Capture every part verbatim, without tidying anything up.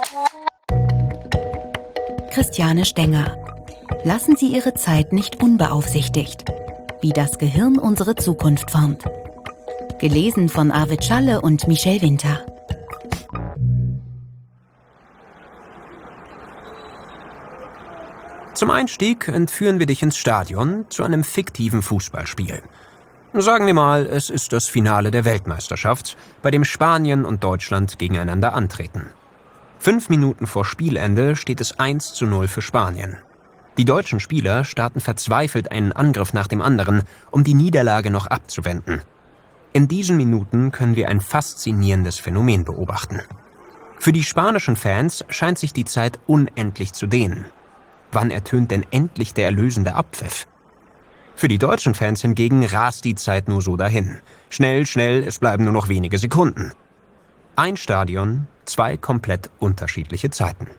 Christiane Stenger. Lassen Sie Ihre Zeit nicht unbeaufsichtigt. Wie das Gehirn unsere Zukunft formt. Gelesen von Arvid Schalle und Michel Winter. Zum Einstieg entführen wir dich ins Stadion zu einem fiktiven Fußballspiel. Sagen wir mal, es ist das Finale der Weltmeisterschaft, bei dem Spanien und Deutschland gegeneinander antreten. Fünf Minuten vor Spielende steht es eins zu null für Spanien. Die deutschen Spieler starten verzweifelt einen Angriff nach dem anderen, um die Niederlage noch abzuwenden. In diesen Minuten können wir ein faszinierendes Phänomen beobachten. Für die spanischen Fans scheint sich die Zeit unendlich zu dehnen. Wann ertönt denn endlich der erlösende Abpfiff? Für die deutschen Fans hingegen rast die Zeit nur so dahin. Schnell, schnell, es bleiben nur noch wenige Sekunden. Ein Stadion, zwei komplett unterschiedliche Zeiten.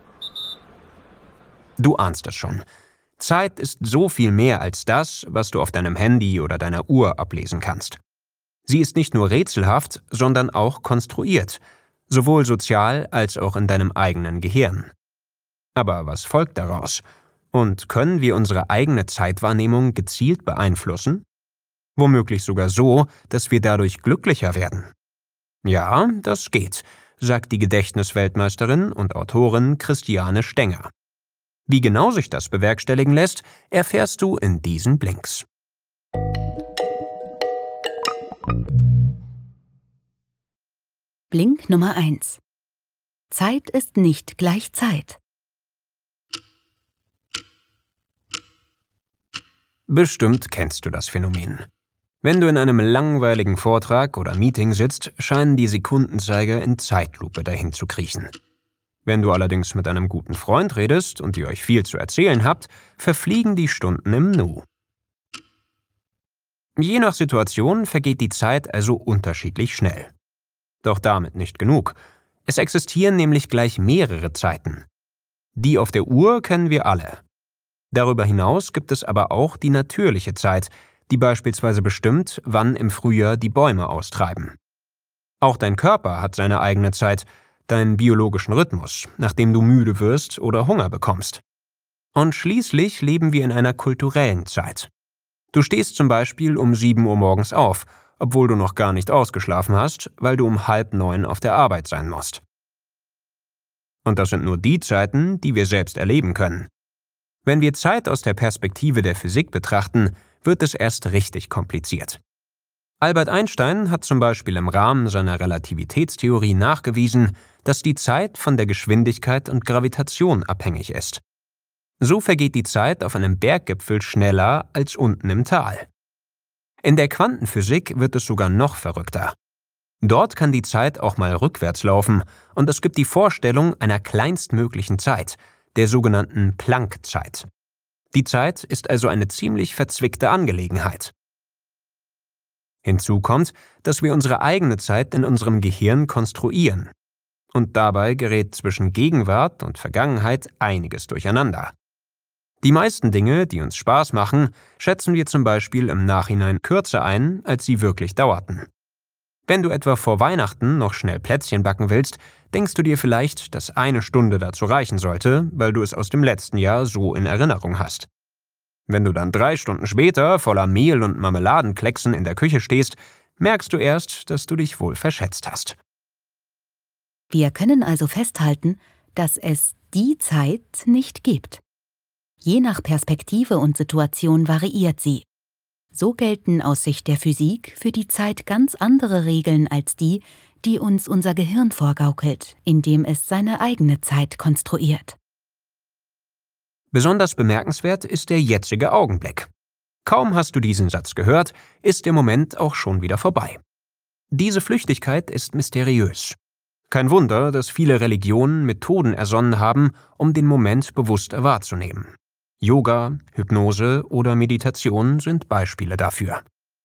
Du ahnst es schon. Zeit ist so viel mehr als das, was du auf deinem Handy oder deiner Uhr ablesen kannst. Sie ist nicht nur rätselhaft, sondern auch konstruiert, sowohl sozial als auch in deinem eigenen Gehirn. Aber was folgt daraus? Und können wir unsere eigene Zeitwahrnehmung gezielt beeinflussen? Womöglich sogar so, dass wir dadurch glücklicher werden. Ja, das geht, sagt die Gedächtnisweltmeisterin und Autorin Christiane Stenger. Wie genau sich das bewerkstelligen lässt, erfährst du in diesen Blinks. Blink Nummer eins. Zeit ist nicht gleich Zeit. Bestimmt kennst du das Phänomen. Wenn du in einem langweiligen Vortrag oder Meeting sitzt, scheinen die Sekundenzeiger in Zeitlupe dahin zu kriechen. Wenn du allerdings mit einem guten Freund redest und ihr euch viel zu erzählen habt, verfliegen die Stunden im Nu. Je nach Situation vergeht die Zeit also unterschiedlich schnell. Doch damit nicht genug. Es existieren nämlich gleich mehrere Zeiten. Die auf der Uhr kennen wir alle. Darüber hinaus gibt es aber auch die natürliche Zeit, die beispielsweise bestimmt, wann im Frühjahr die Bäume austreiben. Auch dein Körper hat seine eigene Zeit, deinen biologischen Rhythmus, nachdem du müde wirst oder Hunger bekommst. Und schließlich leben wir in einer kulturellen Zeit. Du stehst zum Beispiel um sieben Uhr morgens auf, obwohl du noch gar nicht ausgeschlafen hast, weil du um halb neun auf der Arbeit sein musst. Und das sind nur die Zeiten, die wir selbst erleben können. Wenn wir Zeit aus der Perspektive der Physik betrachten, wird es erst richtig kompliziert. Albert Einstein hat zum Beispiel im Rahmen seiner Relativitätstheorie nachgewiesen, dass die Zeit von der Geschwindigkeit und Gravitation abhängig ist. So vergeht die Zeit auf einem Berggipfel schneller als unten im Tal. In der Quantenphysik wird es sogar noch verrückter. Dort kann die Zeit auch mal rückwärts laufen und es gibt die Vorstellung einer kleinstmöglichen Zeit, der sogenannten Planck-Zeit. Die Zeit ist also eine ziemlich verzwickte Angelegenheit. Hinzu kommt, dass wir unsere eigene Zeit in unserem Gehirn konstruieren. Und dabei gerät zwischen Gegenwart und Vergangenheit einiges durcheinander. Die meisten Dinge, die uns Spaß machen, schätzen wir zum Beispiel im Nachhinein kürzer ein, als sie wirklich dauerten. Wenn du etwa vor Weihnachten noch schnell Plätzchen backen willst, denkst du dir vielleicht, dass eine Stunde dazu reichen sollte, weil du es aus dem letzten Jahr so in Erinnerung hast. Wenn du dann drei Stunden später voller Mehl und Marmeladenklecksen in der Küche stehst, merkst du erst, dass du dich wohl verschätzt hast. Wir können also festhalten, dass es die Zeit nicht gibt. Je nach Perspektive und Situation variiert sie. So gelten aus Sicht der Physik für die Zeit ganz andere Regeln als die, die uns unser Gehirn vorgaukelt, indem es seine eigene Zeit konstruiert. Besonders bemerkenswert ist der jetzige Augenblick. Kaum hast du diesen Satz gehört, ist der Moment auch schon wieder vorbei. Diese Flüchtigkeit ist mysteriös. Kein Wunder, dass viele Religionen Methoden ersonnen haben, um den Moment bewusst wahrzunehmen. Yoga, Hypnose oder Meditation sind Beispiele dafür.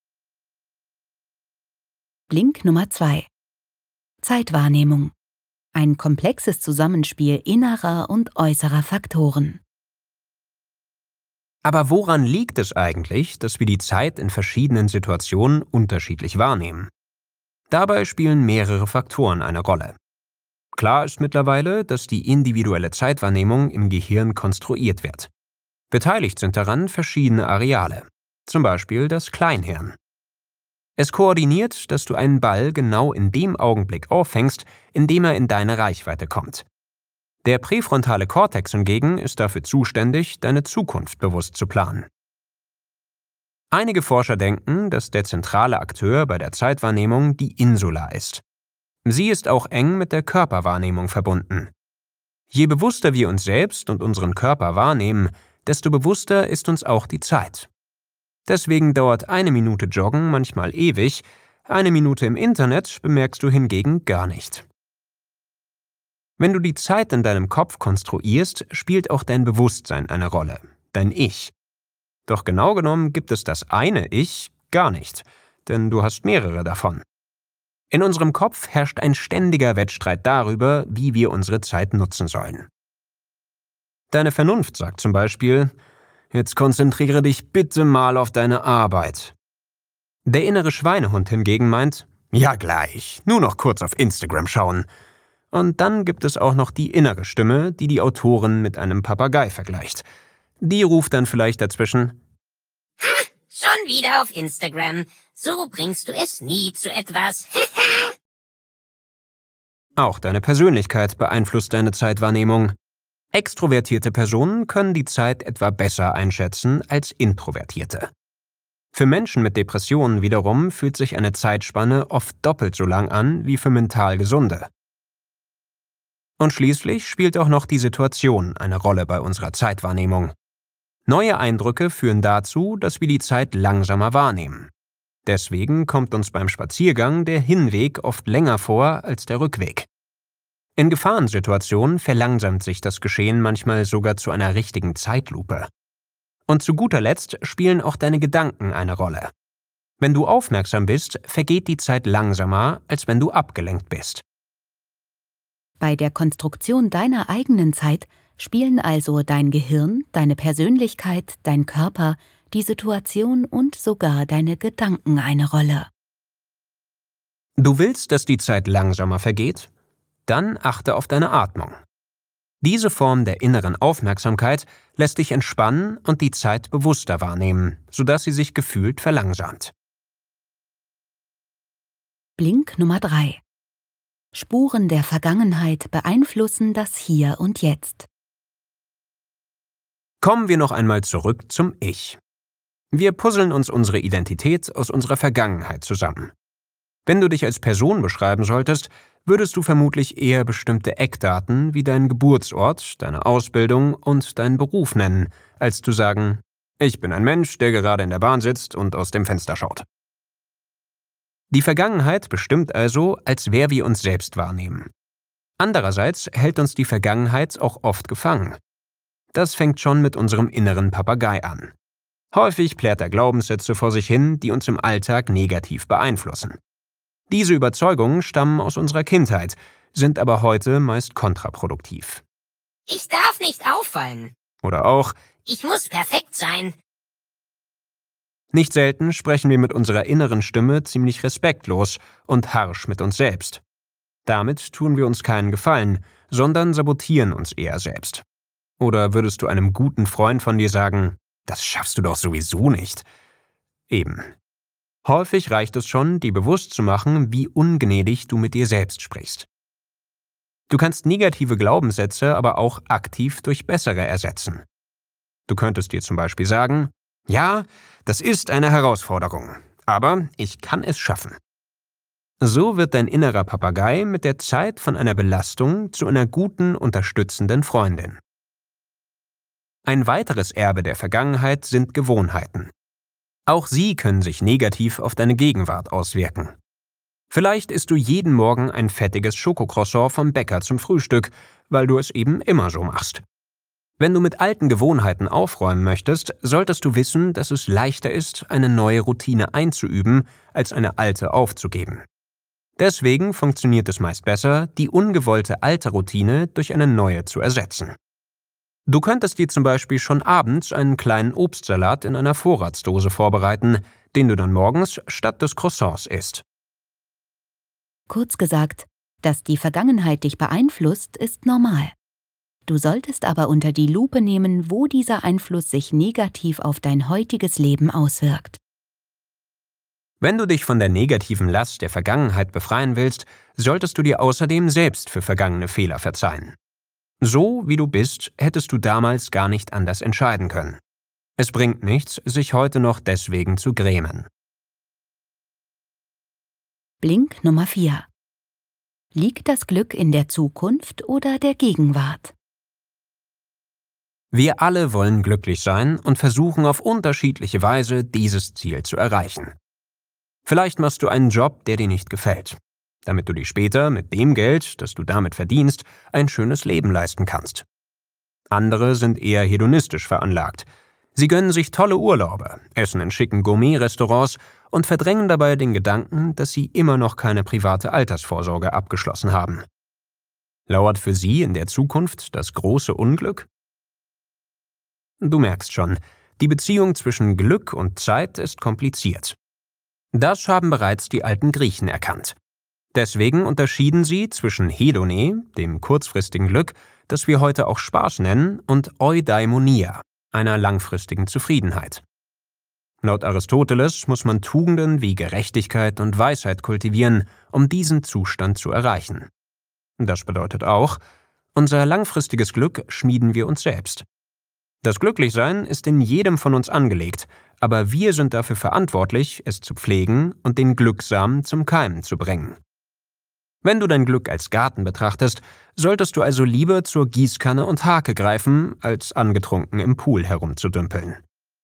Blink Nummer zwei. Zeitwahrnehmung. Ein komplexes Zusammenspiel innerer und äußerer Faktoren. Aber woran liegt es eigentlich, dass wir die Zeit in verschiedenen Situationen unterschiedlich wahrnehmen? Dabei spielen mehrere Faktoren eine Rolle. Klar ist mittlerweile, dass die individuelle Zeitwahrnehmung im Gehirn konstruiert wird. Beteiligt sind daran verschiedene Areale, zum Beispiel das Kleinhirn. Es koordiniert, dass du einen Ball genau in dem Augenblick auffängst, in dem er in deine Reichweite kommt. Der präfrontale Kortex hingegen ist dafür zuständig, deine Zukunft bewusst zu planen. Einige Forscher denken, dass der zentrale Akteur bei der Zeitwahrnehmung die Insula ist. Sie ist auch eng mit der Körperwahrnehmung verbunden. Je bewusster wir uns selbst und unseren Körper wahrnehmen, desto bewusster ist uns auch die Zeit. Deswegen dauert eine Minute Joggen manchmal ewig, eine Minute im Internet bemerkst du hingegen gar nicht. Wenn du die Zeit in deinem Kopf konstruierst, spielt auch dein Bewusstsein eine Rolle, dein Ich. Doch genau genommen gibt es das eine Ich gar nicht, denn du hast mehrere davon. In unserem Kopf herrscht ein ständiger Wettstreit darüber, wie wir unsere Zeit nutzen sollen. Deine Vernunft sagt zum Beispiel: Jetzt konzentriere dich bitte mal auf deine Arbeit. Der innere Schweinehund hingegen meint: Ja gleich, nur noch kurz auf Instagram schauen. Und dann gibt es auch noch die innere Stimme, die die Autorin mit einem Papagei vergleicht. Die ruft dann vielleicht dazwischen: Ha, schon wieder auf Instagram. So bringst du es nie zu etwas. Auch deine Persönlichkeit beeinflusst deine Zeitwahrnehmung. Extrovertierte Personen können die Zeit etwa besser einschätzen als introvertierte. Für Menschen mit Depressionen wiederum fühlt sich eine Zeitspanne oft doppelt so lang an wie für mental Gesunde. Und schließlich spielt auch noch die Situation eine Rolle bei unserer Zeitwahrnehmung. Neue Eindrücke führen dazu, dass wir die Zeit langsamer wahrnehmen. Deswegen kommt uns beim Spaziergang der Hinweg oft länger vor als der Rückweg. In Gefahrensituationen verlangsamt sich das Geschehen manchmal sogar zu einer richtigen Zeitlupe. Und zu guter Letzt spielen auch deine Gedanken eine Rolle. Wenn du aufmerksam bist, vergeht die Zeit langsamer, als wenn du abgelenkt bist. Bei der Konstruktion deiner eigenen Zeit spielen also dein Gehirn, deine Persönlichkeit, dein Körper, die Situation und sogar deine Gedanken eine Rolle. Du willst, dass die Zeit langsamer vergeht? Dann achte auf deine Atmung. Diese Form der inneren Aufmerksamkeit lässt dich entspannen und die Zeit bewusster wahrnehmen, sodass sie sich gefühlt verlangsamt. Blink Nummer drei. Spuren der Vergangenheit beeinflussen das Hier und Jetzt. Kommen wir noch einmal zurück zum Ich. Wir puzzeln uns unsere Identität aus unserer Vergangenheit zusammen. Wenn du dich als Person beschreiben solltest, würdest du vermutlich eher bestimmte Eckdaten wie deinen Geburtsort, deine Ausbildung und deinen Beruf nennen, als zu sagen: Ich bin ein Mensch, der gerade in der Bahn sitzt und aus dem Fenster schaut. Die Vergangenheit bestimmt also, als wer wir uns selbst wahrnehmen. Andererseits hält uns die Vergangenheit auch oft gefangen. Das fängt schon mit unserem inneren Papagei an. Häufig plärt er Glaubenssätze vor sich hin, die uns im Alltag negativ beeinflussen. Diese Überzeugungen stammen aus unserer Kindheit, sind aber heute meist kontraproduktiv. Ich darf nicht auffallen. Oder auch: Ich muss perfekt sein. Nicht selten sprechen wir mit unserer inneren Stimme ziemlich respektlos und harsch mit uns selbst. Damit tun wir uns keinen Gefallen, sondern sabotieren uns eher selbst. Oder würdest du einem guten Freund von dir sagen: Das schaffst du doch sowieso nicht? Eben. Häufig reicht es schon, dir bewusst zu machen, wie ungnädig du mit dir selbst sprichst. Du kannst negative Glaubenssätze aber auch aktiv durch bessere ersetzen. Du könntest dir zum Beispiel sagen: Ja, das ist eine Herausforderung, aber ich kann es schaffen. So wird dein innerer Papagei mit der Zeit von einer Belastung zu einer guten, unterstützenden Freundin. Ein weiteres Erbe der Vergangenheit sind Gewohnheiten. Auch sie können sich negativ auf deine Gegenwart auswirken. Vielleicht isst du jeden Morgen ein fettiges Schokocroissant vom Bäcker zum Frühstück, weil du es eben immer so machst. Wenn du mit alten Gewohnheiten aufräumen möchtest, solltest du wissen, dass es leichter ist, eine neue Routine einzuüben, als eine alte aufzugeben. Deswegen funktioniert es meist besser, die ungewollte alte Routine durch eine neue zu ersetzen. Du könntest dir zum Beispiel schon abends einen kleinen Obstsalat in einer Vorratsdose vorbereiten, den du dann morgens statt des Croissants isst. Kurz gesagt, Dass die Vergangenheit dich beeinflusst, ist normal. Du solltest aber unter die Lupe nehmen, wo dieser Einfluss sich negativ auf dein heutiges Leben auswirkt. Wenn du dich von der negativen Last der Vergangenheit befreien willst, solltest du dir außerdem selbst für vergangene Fehler verzeihen. So, wie du bist, hättest du damals gar nicht anders entscheiden können. Es bringt nichts, sich heute noch deswegen zu grämen. Blink Nummer vier. Liegt das Glück in der Zukunft oder der Gegenwart? Wir alle wollen glücklich sein und versuchen auf unterschiedliche Weise, dieses Ziel zu erreichen. Vielleicht machst du einen Job, der dir nicht gefällt, damit du dir später mit dem Geld, das du damit verdienst, ein schönes Leben leisten kannst. Andere sind eher hedonistisch veranlagt. Sie gönnen sich tolle Urlaube, essen in schicken Gourmet-Restaurants und verdrängen dabei den Gedanken, dass sie immer noch keine private Altersvorsorge abgeschlossen haben. Lauert für sie in der Zukunft das große Unglück? Du merkst schon, die Beziehung zwischen Glück und Zeit ist kompliziert. Das haben bereits die alten Griechen erkannt. Deswegen unterschieden sie zwischen Hedone, dem kurzfristigen Glück, das wir heute auch Spaß nennen, und Eudaimonia, einer langfristigen Zufriedenheit. Laut Aristoteles muss man Tugenden wie Gerechtigkeit und Weisheit kultivieren, um diesen Zustand zu erreichen. Das bedeutet auch, unser langfristiges Glück schmieden wir uns selbst. Das Glücklichsein ist in jedem von uns angelegt, aber wir sind dafür verantwortlich, es zu pflegen und den Glücksamen zum Keimen zu bringen. Wenn du dein Glück als Garten betrachtest, solltest du also lieber zur Gießkanne und Hake greifen, als angetrunken im Pool herumzudümpeln.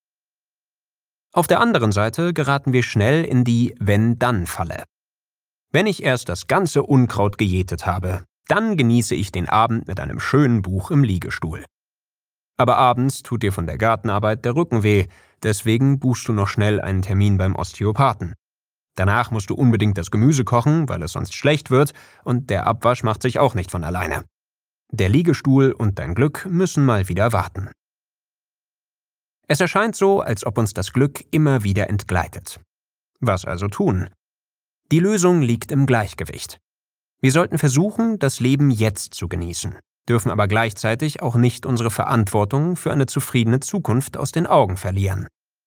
Auf der anderen Seite geraten wir schnell in die Wenn-Dann-Falle. Wenn ich erst das ganze Unkraut gejätet habe, dann genieße ich den Abend mit einem schönen Buch im Liegestuhl. Aber abends tut dir von der Gartenarbeit der Rücken weh, deswegen buchst du noch schnell einen Termin beim Osteopathen. Danach musst du unbedingt das Gemüse kochen, weil es sonst schlecht wird, und der Abwasch macht sich auch nicht von alleine. Der Liegestuhl und dein Glück müssen mal wieder warten. Es erscheint so, als ob uns das Glück immer wieder entgleitet. Was also tun? Die Lösung liegt im Gleichgewicht. Wir sollten versuchen, das Leben jetzt zu genießen, dürfen aber gleichzeitig auch nicht unsere Verantwortung für eine zufriedene Zukunft aus den Augen verlieren.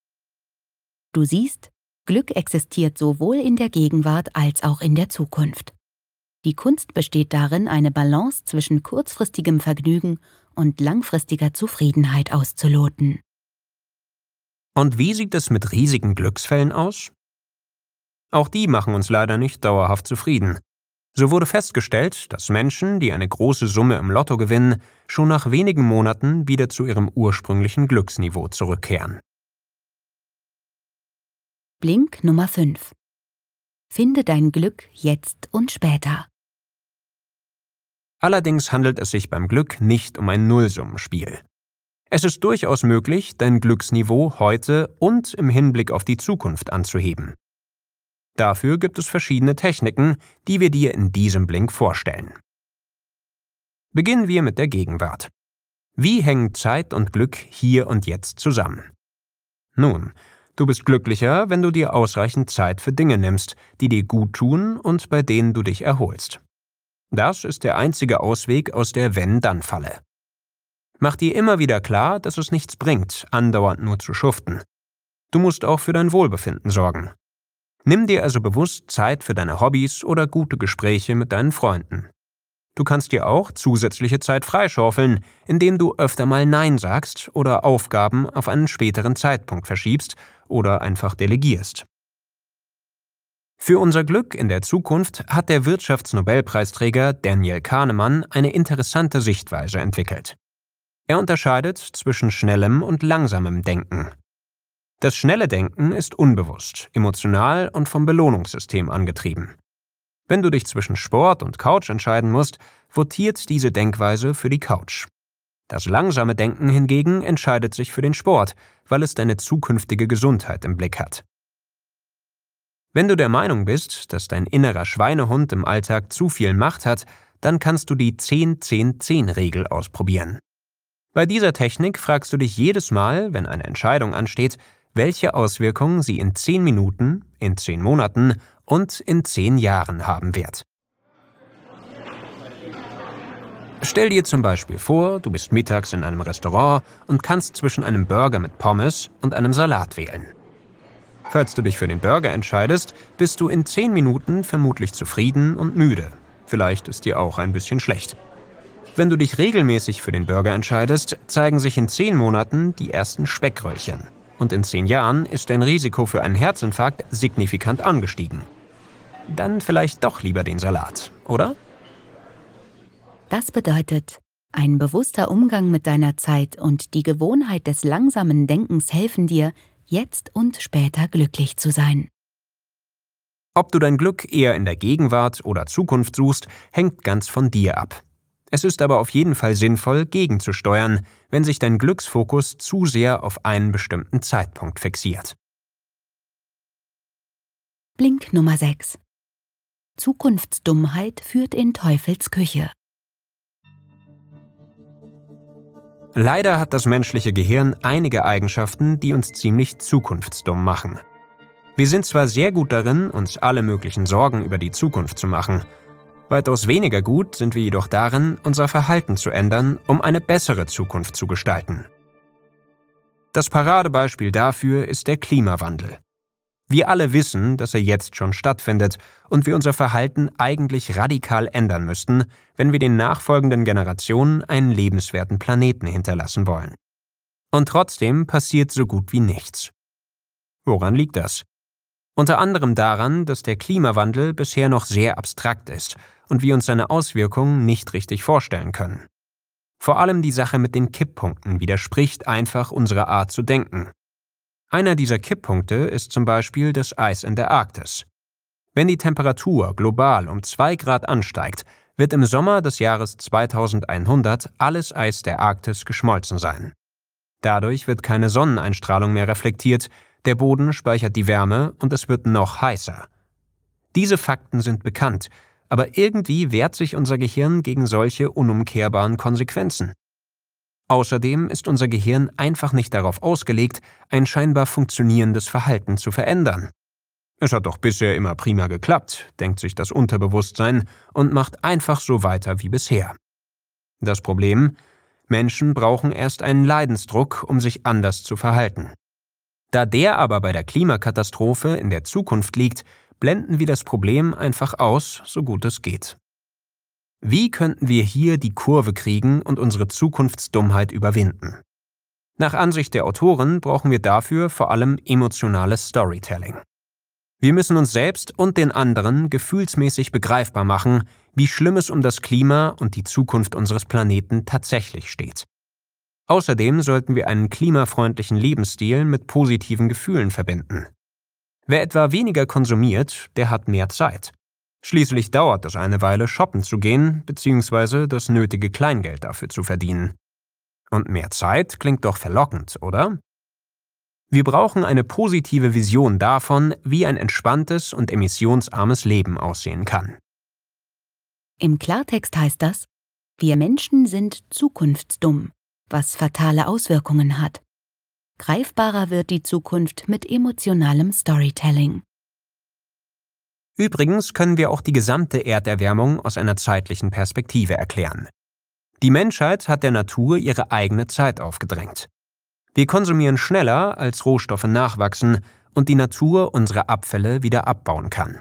Du siehst, Glück existiert sowohl in der Gegenwart als auch in der Zukunft. Die Kunst besteht darin, eine Balance zwischen kurzfristigem Vergnügen und langfristiger Zufriedenheit auszuloten. Und wie sieht es mit riesigen Glücksfällen aus? Auch die machen uns leider nicht dauerhaft zufrieden. So wurde festgestellt, dass Menschen, die eine große Summe im Lotto gewinnen, schon nach wenigen Monaten wieder zu ihrem ursprünglichen Glücksniveau zurückkehren. Blink Nummer fünf. Finde dein Glück jetzt und später. Allerdings handelt es sich beim Glück nicht um ein Nullsummenspiel. Es ist durchaus möglich, dein Glücksniveau heute und im Hinblick auf die Zukunft anzuheben. Dafür gibt es verschiedene Techniken, die wir dir in diesem Blink vorstellen. Beginnen wir mit der Gegenwart. Wie hängen Zeit und Glück hier und jetzt zusammen? Nun, du bist glücklicher, wenn du dir ausreichend Zeit für Dinge nimmst, die dir gut tun und bei denen du dich erholst. Das ist der einzige Ausweg aus der Wenn-Dann-Falle. Mach dir immer wieder klar, dass es nichts bringt, andauernd nur zu schuften. Du musst auch für dein Wohlbefinden sorgen. Nimm dir also bewusst Zeit für deine Hobbys oder gute Gespräche mit deinen Freunden. Du kannst dir auch zusätzliche Zeit freischaufeln, indem du öfter mal Nein sagst oder Aufgaben auf einen späteren Zeitpunkt verschiebst oder einfach delegierst. Für unser Glück in der Zukunft hat der Wirtschaftsnobelpreisträger Daniel Kahnemann eine interessante Sichtweise entwickelt. Er unterscheidet zwischen schnellem und langsamem Denken. Das schnelle Denken ist unbewusst, emotional und vom Belohnungssystem angetrieben. Wenn du dich zwischen Sport und Couch entscheiden musst, votiert diese Denkweise für die Couch. Das langsame Denken hingegen entscheidet sich für den Sport, weil es deine zukünftige Gesundheit im Blick hat. Wenn du der Meinung bist, dass dein innerer Schweinehund im Alltag zu viel Macht hat, dann kannst du die zehn zehn zehn Regel ausprobieren. Bei dieser Technik fragst du dich jedes Mal, wenn eine Entscheidung ansteht, welche Auswirkungen sie in zehn Minuten, in zehn Monaten und in zehn Jahren haben wird. Stell dir zum Beispiel vor, du bist mittags in einem Restaurant und kannst zwischen einem Burger mit Pommes und einem Salat wählen. Falls du dich für den Burger entscheidest, bist du in zehn Minuten vermutlich zufrieden und müde. Vielleicht ist dir auch ein bisschen schlecht. Wenn du dich regelmäßig für den Burger entscheidest, zeigen sich in zehn Monaten die ersten Speckröllchen. Und in zehn Jahren ist dein Risiko für einen Herzinfarkt signifikant angestiegen. Dann vielleicht doch lieber den Salat, oder? Das bedeutet, ein bewusster Umgang mit deiner Zeit und die Gewohnheit des langsamen Denkens helfen dir, jetzt und später glücklich zu sein. Ob du dein Glück eher in der Gegenwart oder Zukunft suchst, hängt ganz von dir ab. Es ist aber auf jeden Fall sinnvoll, gegenzusteuern, wenn sich dein Glücksfokus zu sehr auf einen bestimmten Zeitpunkt fixiert. Blink Nummer sechs. Zukunftsdummheit führt in Teufels Küche. Leider hat das menschliche Gehirn einige Eigenschaften, die uns ziemlich zukunftsdumm machen. Wir sind zwar sehr gut darin, uns alle möglichen Sorgen über die Zukunft zu machen. Weitaus weniger gut sind wir jedoch darin, unser Verhalten zu ändern, um eine bessere Zukunft zu gestalten. Das Paradebeispiel dafür ist der Klimawandel. Wir alle wissen, dass er jetzt schon stattfindet und wir unser Verhalten eigentlich radikal ändern müssten, wenn wir den nachfolgenden Generationen einen lebenswerten Planeten hinterlassen wollen. Und trotzdem passiert so gut wie nichts. Woran liegt das? Unter anderem daran, dass der Klimawandel bisher noch sehr abstrakt ist und wir uns seine Auswirkungen nicht richtig vorstellen können. Vor allem die Sache mit den Kipppunkten widerspricht einfach unserer Art zu denken. Einer dieser Kipppunkte ist zum Beispiel das Eis in der Arktis. Wenn die Temperatur global um zwei Grad ansteigt, wird im Sommer des Jahres zweitausendeinhundert alles Eis der Arktis geschmolzen sein. Dadurch wird keine Sonneneinstrahlung mehr reflektiert, der Boden speichert die Wärme und es wird noch heißer. Diese Fakten sind bekannt, aber irgendwie wehrt sich unser Gehirn gegen solche unumkehrbaren Konsequenzen. Außerdem ist unser Gehirn einfach nicht darauf ausgelegt, ein scheinbar funktionierendes Verhalten zu verändern. Es hat doch bisher immer prima geklappt, denkt sich das Unterbewusstsein und macht einfach so weiter wie bisher. Das Problem: Menschen brauchen erst einen Leidensdruck, um sich anders zu verhalten. Da der aber bei der Klimakatastrophe in der Zukunft liegt, blenden wir das Problem einfach aus, so gut es geht. Wie könnten wir hier die Kurve kriegen und unsere Zukunftsdummheit überwinden? Nach Ansicht der Autoren brauchen wir dafür vor allem emotionales Storytelling. Wir müssen uns selbst und den anderen gefühlsmäßig begreifbar machen, wie schlimm es um das Klima und die Zukunft unseres Planeten tatsächlich steht. Außerdem sollten wir einen klimafreundlichen Lebensstil mit positiven Gefühlen verbinden. Wer etwa weniger konsumiert, der hat mehr Zeit. Schließlich dauert es eine Weile, shoppen zu gehen, beziehungsweise das nötige Kleingeld dafür zu verdienen. Und mehr Zeit klingt doch verlockend, oder? Wir brauchen eine positive Vision davon, wie ein entspanntes und emissionsarmes Leben aussehen kann. Im Klartext heißt das, wir Menschen sind zukunftsdumm, was fatale Auswirkungen hat. Greifbarer wird die Zukunft mit emotionalem Storytelling. Übrigens können wir auch die gesamte Erderwärmung aus einer zeitlichen Perspektive erklären. Die Menschheit hat der Natur ihre eigene Zeit aufgedrängt. Wir konsumieren schneller, als Rohstoffe nachwachsen und die Natur unsere Abfälle wieder abbauen kann.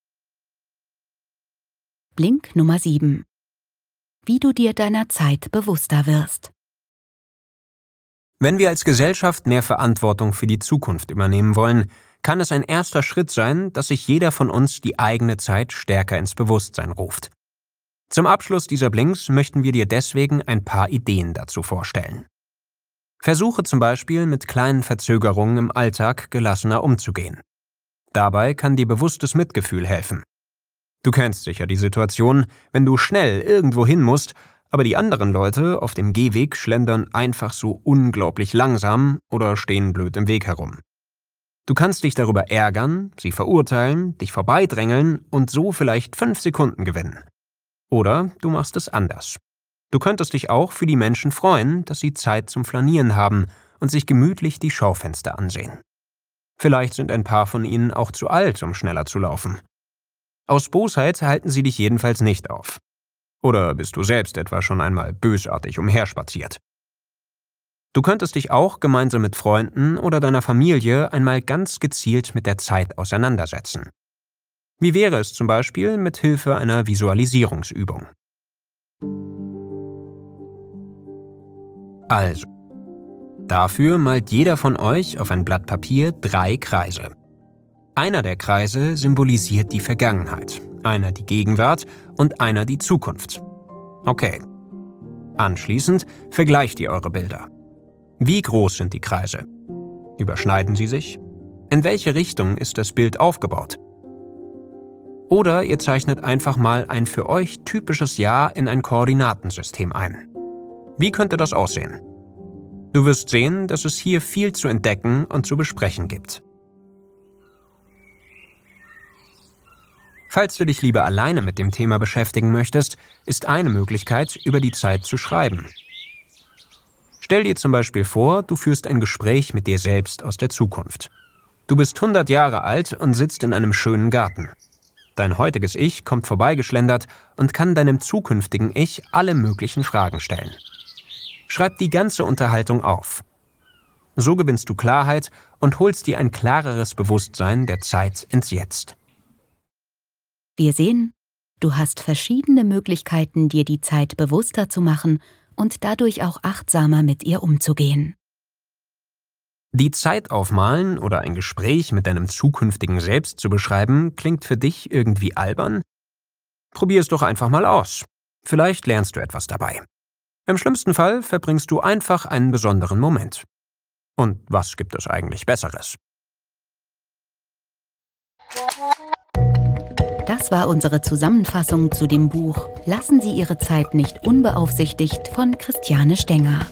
Blink Nummer sieben. Wie du dir deiner Zeit bewusster wirst. Wenn wir als Gesellschaft mehr Verantwortung für die Zukunft übernehmen wollen, kann es ein erster Schritt sein, dass sich jeder von uns die eigene Zeit stärker ins Bewusstsein ruft. Zum Abschluss dieser Blinks möchten wir dir deswegen ein paar Ideen dazu vorstellen. Versuche zum Beispiel mit kleinen Verzögerungen im Alltag gelassener umzugehen. Dabei kann dir bewusstes Mitgefühl helfen. Du kennst sicher die Situation, wenn du schnell irgendwo hin musst, aber die anderen Leute auf dem Gehweg schlendern einfach so unglaublich langsam oder stehen blöd im Weg herum. Du kannst dich darüber ärgern, sie verurteilen, dich vorbeidrängeln und so vielleicht fünf Sekunden gewinnen. Oder du machst es anders. Du könntest dich auch für die Menschen freuen, dass sie Zeit zum Flanieren haben und sich gemütlich die Schaufenster ansehen. Vielleicht sind ein paar von ihnen auch zu alt, um schneller zu laufen. Aus Bosheit halten sie dich jedenfalls nicht auf. Oder bist du selbst etwa schon einmal bösartig umherspaziert? Du könntest dich auch gemeinsam mit Freunden oder deiner Familie einmal ganz gezielt mit der Zeit auseinandersetzen. Wie wäre es zum Beispiel mit Hilfe einer Visualisierungsübung? Also, dafür malt jeder von euch auf ein Blatt Papier drei Kreise. Einer der Kreise symbolisiert die Vergangenheit, einer die Gegenwart und einer die Zukunft. Okay. Anschließend vergleicht ihr eure Bilder. Wie groß sind die Kreise? Überschneiden sie sich? In welche Richtung ist das Bild aufgebaut? Oder ihr zeichnet einfach mal ein für euch typisches Jahr in ein Koordinatensystem ein. Wie könnte das aussehen? Du wirst sehen, dass es hier viel zu entdecken und zu besprechen gibt. Falls du dich lieber alleine mit dem Thema beschäftigen möchtest, ist eine Möglichkeit, über die Zeit zu schreiben. Stell dir zum Beispiel vor, du führst ein Gespräch mit dir selbst aus der Zukunft. Du bist hundert Jahre alt und sitzt in einem schönen Garten. Dein heutiges Ich kommt vorbeigeschlendert und kann deinem zukünftigen Ich alle möglichen Fragen stellen. Schreib die ganze Unterhaltung auf. So gewinnst du Klarheit und holst dir ein klareres Bewusstsein der Zeit ins Jetzt. Wir sehen, du hast verschiedene Möglichkeiten, dir die Zeit bewusster zu machen und dadurch auch achtsamer mit ihr umzugehen. Die Zeit aufmalen oder ein Gespräch mit deinem zukünftigen Selbst zu beschreiben, klingt für dich irgendwie albern? Probier es doch einfach mal aus. Vielleicht lernst du etwas dabei. Im schlimmsten Fall verbringst du einfach einen besonderen Moment. Und was gibt es eigentlich Besseres? Das war unsere Zusammenfassung zu dem Buch Lassen Sie Ihre Zeit nicht unbeaufsichtigt von Christiane Stenger.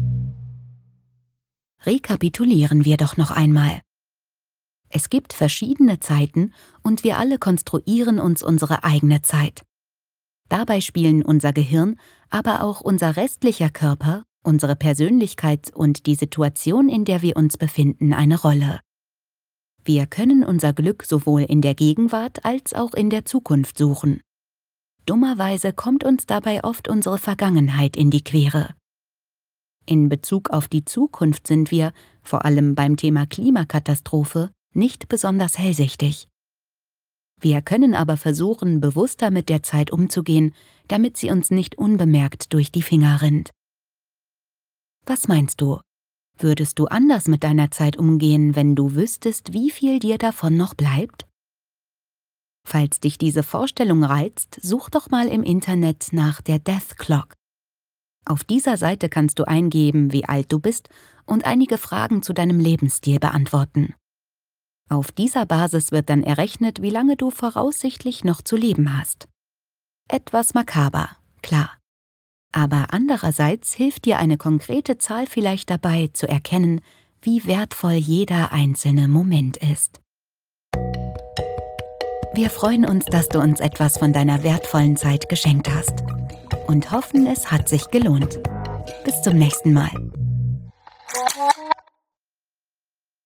Rekapitulieren wir doch noch einmal. Es gibt verschiedene Zeiten und wir alle konstruieren uns unsere eigene Zeit. Dabei spielen unser Gehirn, aber auch unser restlicher Körper, unsere Persönlichkeit und die Situation, in der wir uns befinden, eine Rolle. Wir können unser Glück sowohl in der Gegenwart als auch in der Zukunft suchen. Dummerweise kommt uns dabei oft unsere Vergangenheit in die Quere. In Bezug auf die Zukunft sind wir, vor allem beim Thema Klimakatastrophe, nicht besonders hellsichtig. Wir können aber versuchen, bewusster mit der Zeit umzugehen, damit sie uns nicht unbemerkt durch die Finger rinnt. Was meinst du? Würdest du anders mit deiner Zeit umgehen, wenn du wüsstest, wie viel dir davon noch bleibt? Falls dich diese Vorstellung reizt, such doch mal im Internet nach der Death Clock. Auf dieser Seite kannst du eingeben, wie alt du bist und einige Fragen zu deinem Lebensstil beantworten. Auf dieser Basis wird dann errechnet, wie lange du voraussichtlich noch zu leben hast. Etwas makaber, klar. Aber andererseits hilft dir eine konkrete Zahl vielleicht dabei, zu erkennen, wie wertvoll jeder einzelne Moment ist. Wir freuen uns, dass du uns etwas von deiner wertvollen Zeit geschenkt hast und hoffen, es hat sich gelohnt. Bis zum nächsten Mal.